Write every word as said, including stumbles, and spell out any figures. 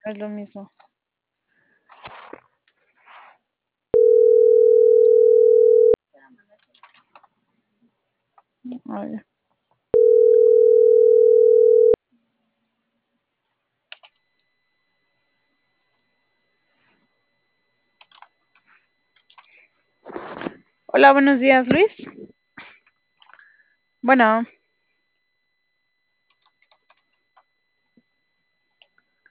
Es lo mismo. A ver. Hola, buenos días, Luis. Bueno,